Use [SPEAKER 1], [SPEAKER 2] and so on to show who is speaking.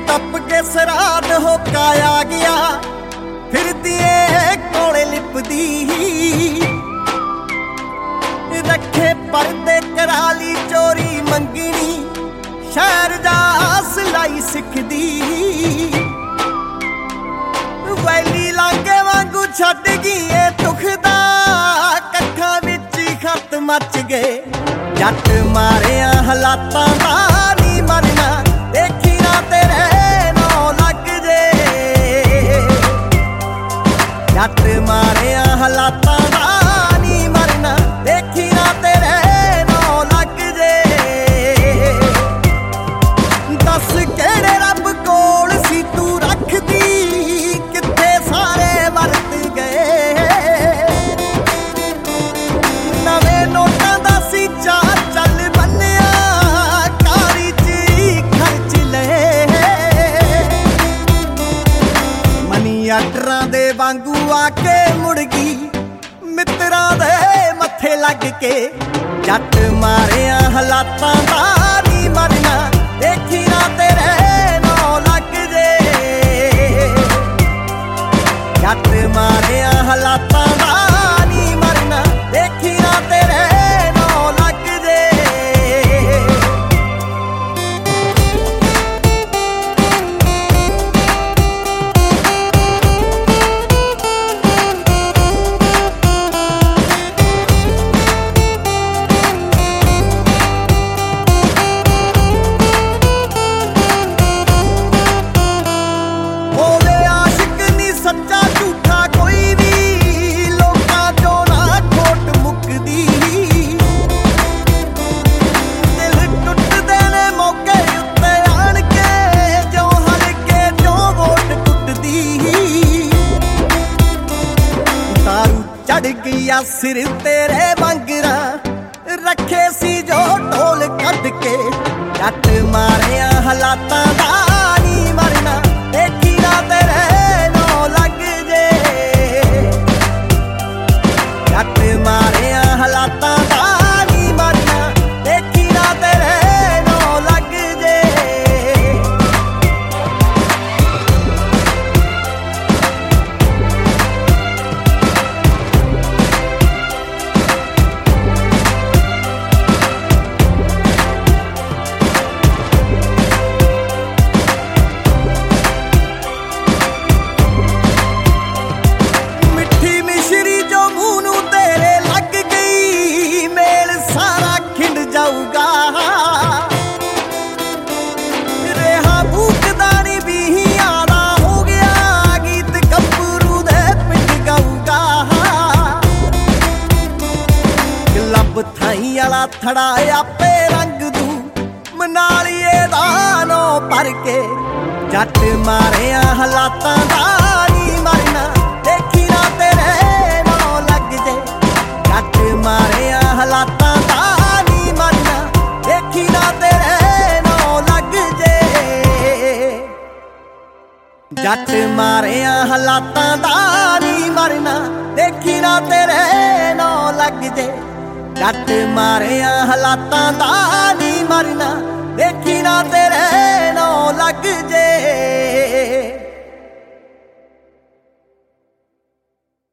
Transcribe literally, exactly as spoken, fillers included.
[SPEAKER 1] टप के सराध होका आ गया फिरदी कोले लिपदी रखे पर्दे कराली चोरी मंगनी शहर जा सिलाई सिखदी वैली लागे वांगू छड्ड गई दुखदा कखा विच खत मच गए जट मारिया हालातां दा नी मरना देखी ना तेरे नौ लग जे जट मारिया हालातां दा नी मरना देखी ना तेरे नौ लग जे दस केड़े रब कोल सी तू रखदी किथे सारे वरत गए नवे नोटां दा सी चार चल बन्निया कारी च खर्च ले मनी अडरां दे वांगू आके मुड़ गई मित्रां दे मत्थे लग के जट मारिया हालातां दा नी मरना देखी ना तेरे नौ लग जे जट मारिया हालातां दा नी मरना देखी ना तेरे नौ लग जे सच्चा झूठा कोई भी लोकां चों ना खोट मुकदी दिल टुटदे ने मौके उत्ते आण के जो हलके जो वोट टुटदी दारू चढ़ गया सिर तेरे वांगरा रखे सी जो ढोल कढ के जट मारिया हालातां दा नी मरना देखी ना तेरे जट मारिया हालातां दा नी मरना देखी ना तेरे नौ लग जे मिठी मिश्री जो मुंह नूं तेरे लग गई मेल सारा खिंड जाऊगा रेहा भूखदानी भी आला हो गया गीत गब्बरू दे पिंड गाऊगा लब थाई आला थड़ा आपे रंग दू मनालिए दा नो भर के जट मारिया हालातां दा नी मरना देखी ना तेरे नौ लग जे जट मारिया हालातां दा नी मरना देखी ना तेरे नौ लग जे जट मारिया हालातां दा नी मरना देखी ना तेरे नौ लग जे जट मारिया हालातां दा नी मरना देखी ना तेरे